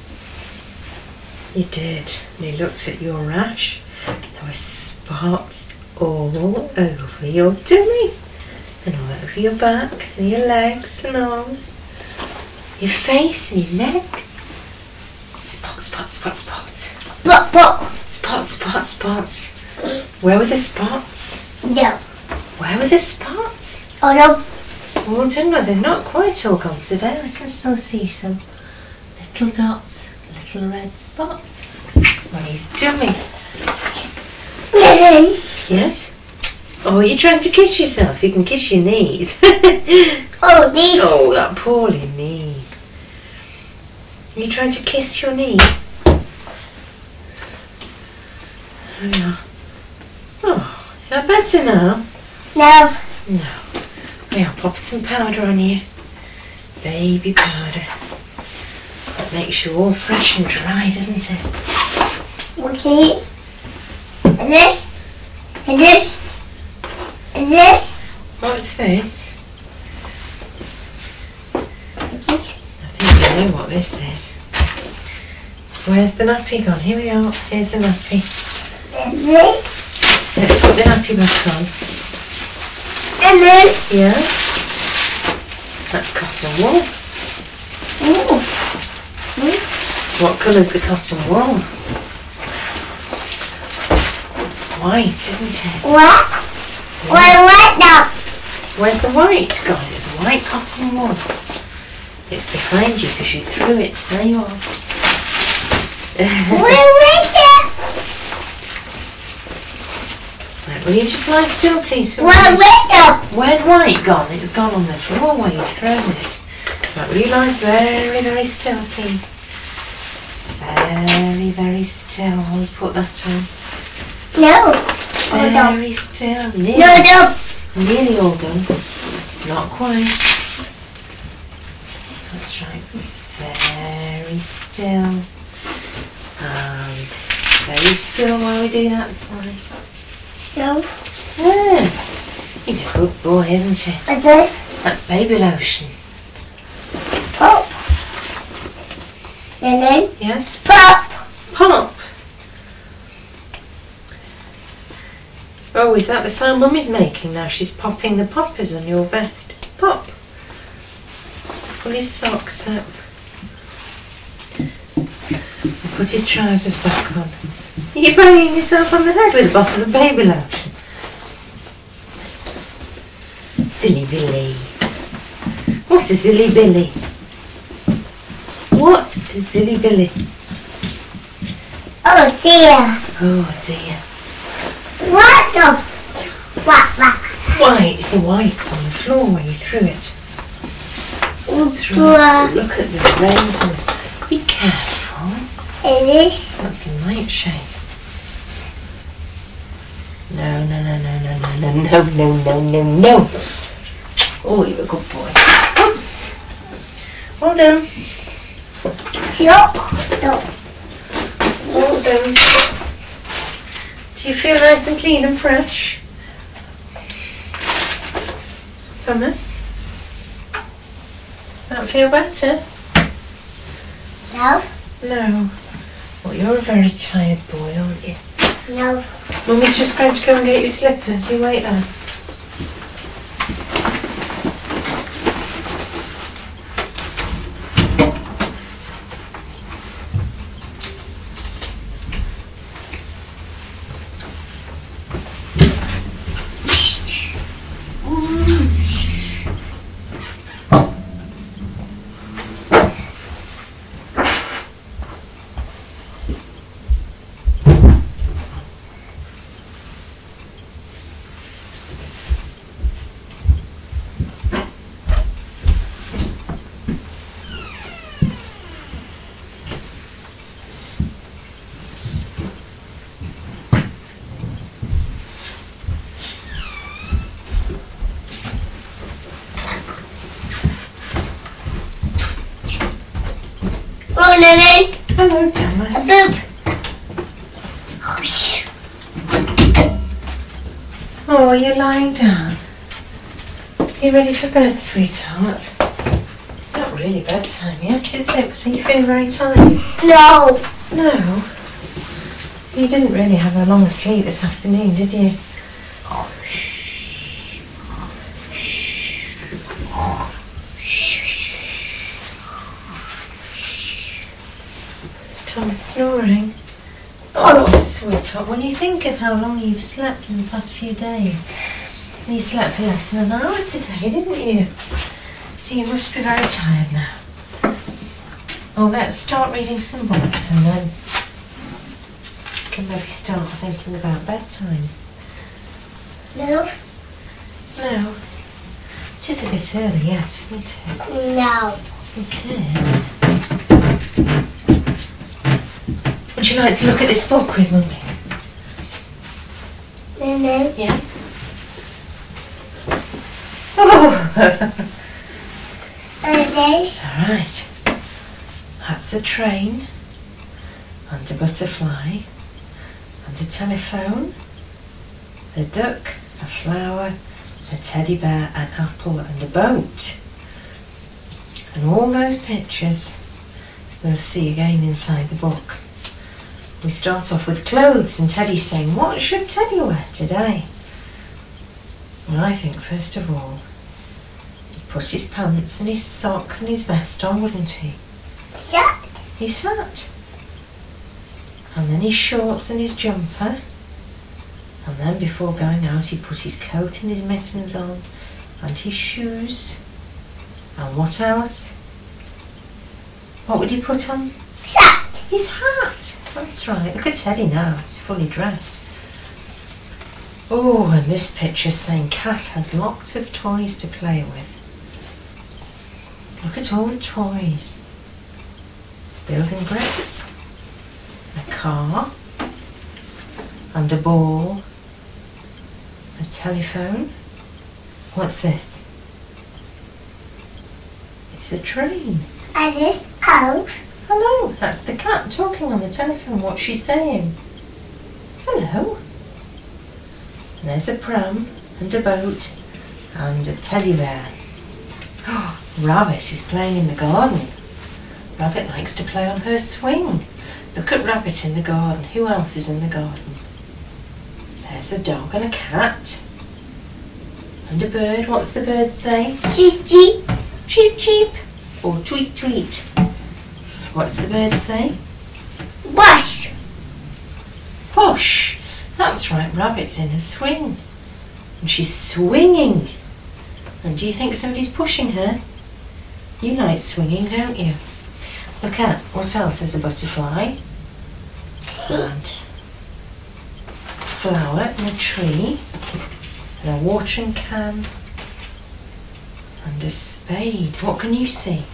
You did. And he looked at your rash. There were spots all over your tummy and all over your back and your legs and arms, your face and your neck. Spots, spots, spots, spots. But. Spots, spots, spots. Where were the spots? No. Where were the spots? Oh no. Oh, don't know, they're not quite all gone today. I can still see some little dots, little red spots on his tummy. And then. Yes? Oh, you're trying to kiss yourself. You can kiss your knees. Oh, these. Oh, that poorly knee. Are you trying to kiss your knee? There we are. Oh, is that better now? No. No. I'll pop some powder on you. Baby powder. That makes you all fresh and dry, doesn't it? What's these? And this. And this. And this. What's this? And this. I think you know what this is. Where's the nappy gone? Here we are. Here's the nappy. And this. Let's put the nappy back on. And then. Yeah? That's cotton wool. Ooh. What colour's the cotton wool? It's white, isn't it? What? What now? Where's the white gone? It's white cotton wool. It's behind you because you threw it. There you are. Where is it? Right, will you just lie still, please? for a Where minute? is it? Where's white gone? It's gone on the floor where you've thrown it. Right, will you lie very, very still, please? Very, very still. I'll put that on. No. Hold on. Very still. Nearly, No. nearly all done. Not quite. That's right. Very still. And very still while we do that side. No. Yeah. He's a good boy, isn't he? What's this? That's baby lotion. Pop. And then. Yes? Pop. Pop. Oh, is that the sound Mummy's making now? She's popping the poppers on your vest. Pop. Pull his socks up. And put his trousers back on. Are you banging yourself on the head with a bottle of baby lotion? Silly Billy. What a silly Billy. What a silly Billy. Oh dear. Oh dear. What's up? What? Why, it's the whites on the floor where you threw it. That's What? right. Look at the rentals. Be careful. Is this? That's the nightshade. No, no, no, no, no, no, no, no, no, no, no, no. Oh, you're a good boy. Oops. Well done. Yup. No. Well done. Do you feel nice and clean and fresh? Thomas? Does that feel better? No. No. Well, you're a very tired boy, aren't you? No. Mummy's just going to go and get your slippers. You wait there. Oh, Nanny. Hello, A Thomas. boop. Oh, you're lying down. You ready for bed, sweetheart? It's not really bedtime yet, is it? But are you feeling very tired? No. No. You didn't really have a long sleep this afternoon, did you? Thomas snoring. Oh, sweetheart, when you think of how long you've slept in the past few days, you slept for less than an hour today, didn't you? So you must be very tired now. Well, let's start reading some books and then you can maybe start thinking about bedtime. No. No, it is a bit early yet, isn't it? No. It is. Would you like to look at this book with Mummy? Nanny. Yes. Oh! And this. All right. That's the train, and a butterfly, and a telephone, a duck, a flower, a teddy bear, an apple, and a boat. And all those pictures we'll see again inside the book. We start off with clothes and Teddy saying, what should Teddy wear today? Well, I think first of all, he'd put his pants and his socks and his vest on, wouldn't he? Shut. His hat. And then his shorts and his jumper. And then before going out, he put his coat and his mittens on and his shoes. And what else? What would he put on? Shut. His hat. That's right. Look at Teddy now. He's fully dressed. Oh, and this picture's saying Cat has lots of toys to play with. Look at all the toys. Building bricks. A car. And a ball. A telephone. What's this? It's a train. And this house. Hello, that's the cat talking on the telephone. What's she saying? Hello. And there's a pram and a boat and a teddy bear. Oh, Rabbit is playing in the garden. Rabbit likes to play on her swing. Look at Rabbit in the garden. Who else is in the garden? There's a dog and a cat. And a bird. What's the bird say? Cheep cheep. Cheep cheep. Or tweet tweet. What's the bird say? Wash. Push. That's right, Rabbit's in a swing. And she's swinging. And do you think somebody's pushing her? You like swinging, don't you? Look at, what else? There's a butterfly. And flower and a tree. And a watering can. And a spade. What can you see?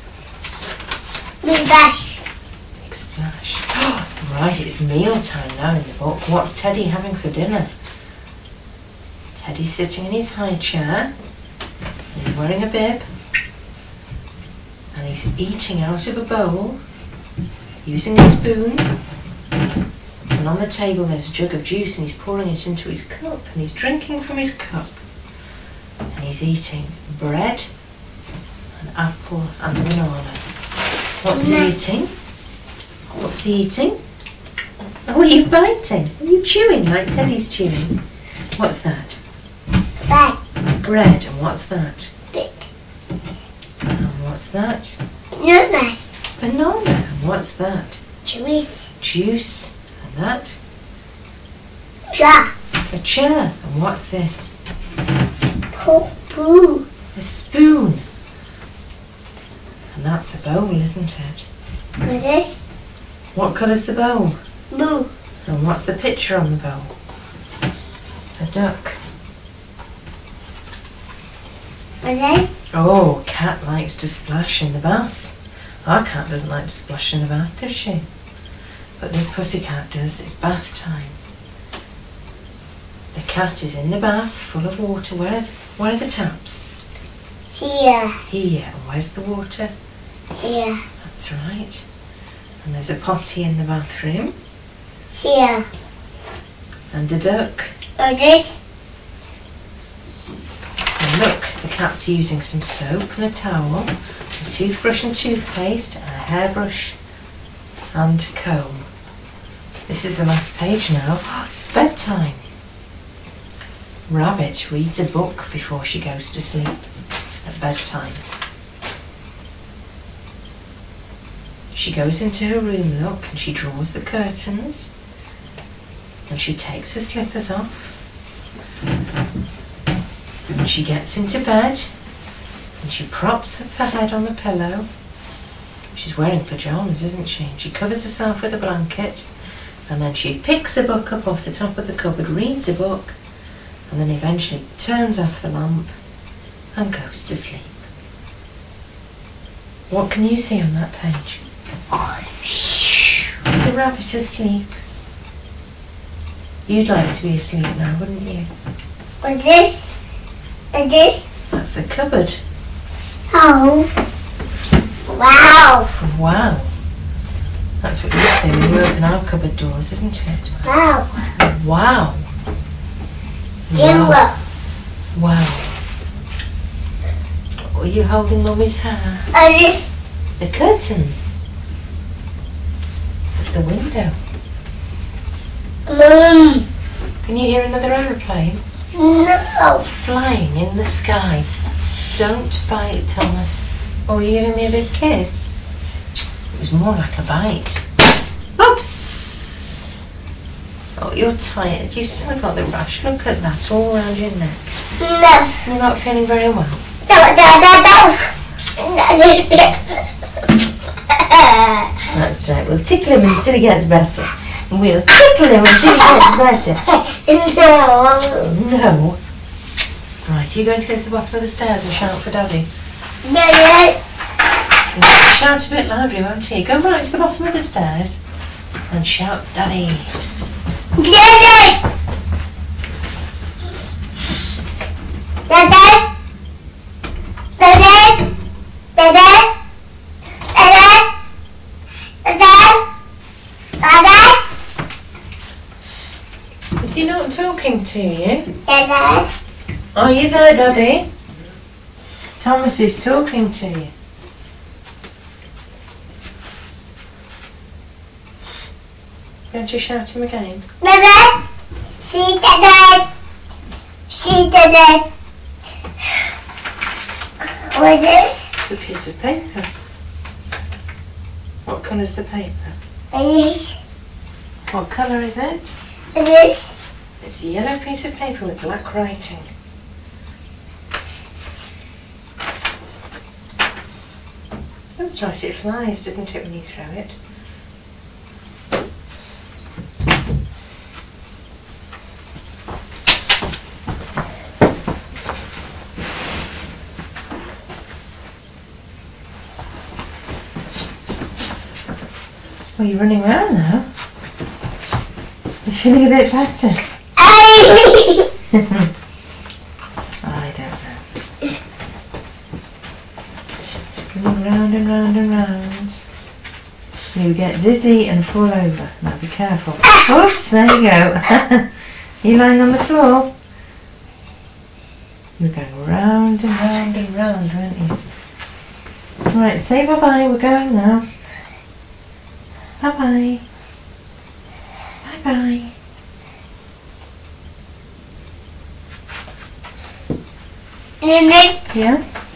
Big splash. Big splash. Oh, right, it's mealtime now in the book. What's Teddy having for dinner? Teddy's sitting in his high chair. He's wearing a bib. And he's eating out of a bowl, using a spoon. And on the table there's a jug of juice and he's pouring it into his cup and he's drinking from his cup. And he's eating bread, an apple and a banana. What's he eating? What's he eating? Oh, are you biting? Are you chewing like Teddy's chewing? What's that? Bag. Bread. And what's that? Big. And what's that? Banana. Banana. And what's that? Juice. Juice. And that? Jar. A chair. And what's this? Blue. A spoon. And that's a bowl, isn't it? What is? What colour's the bowl? Blue. And what's the picture on the bowl? A duck. What is? Oh, Cat likes to splash in the bath. Our cat doesn't like to splash in the bath, does she? But this pussycat does. It's bath time. The cat is in the bath, full of water. Where are the taps? Here. Here. And where's the water? Here. That's right. And there's a potty in the bathroom. Here. And a duck. What is? And look, the cat's using some soap and a towel, a toothbrush and toothpaste, and a hairbrush and comb. This is the last page now. It's bedtime. Rabbit reads a book before she goes to sleep at bedtime. She goes into her room, look, and she draws the curtains, and she takes her slippers off, and she gets into bed, and she props up her head on the pillow. She's wearing pyjamas, isn't she? And she covers herself with a blanket, and then she picks a book up off the top of the cupboard, reads a book, and then eventually turns off the lamp and goes to sleep. What can you see on that page? Is the rabbit asleep? You'd like to be asleep now, wouldn't you? What is? What is? That's the cupboard. Oh. Wow. Wow. That's what you say when you open our cupboard doors, isn't it? Wow. Wow. Yellow. Wow. Are you holding Mummy's hair? What is? The curtains. It's the window. Can you hear another aeroplane? No. Flying in the sky. Don't bite, Thomas. Oh, are you giving me a big kiss? It was more like a bite. Oops! Oh, you're tired. You still got the rash. Look at that all around your neck. No. You're not feeling very well. That's right. We'll tickle him until he gets better. We'll tickle him until he gets better. No. No. Right, are you going to go to the bottom of the stairs and shout for Daddy? No. Shout a bit louder, won't you? Go right to the bottom of the stairs and shout for Daddy. Daddy. Daddy. Daddy. Daddy. Is he not talking to you? Daddy. Are you there, Daddy? Thomas is talking to you. Going to shout him again? Daddy. See Daddy. See Daddy. What is this? It's a piece of paper. What colour's the paper? It is. What colour is it? It is. It's a yellow piece of paper with black writing. That's right, it flies, doesn't it, when you throw it? Well, you're running around now. You're feeling a bit better. I don't know. Running round and round and round. You get dizzy and fall over. Now be careful. Oops, there you go. You're lying on the floor. You're going round and round and round, weren't you? Right, say bye-bye, we're going now. Bye-bye. Bye-bye. Nick, Yes?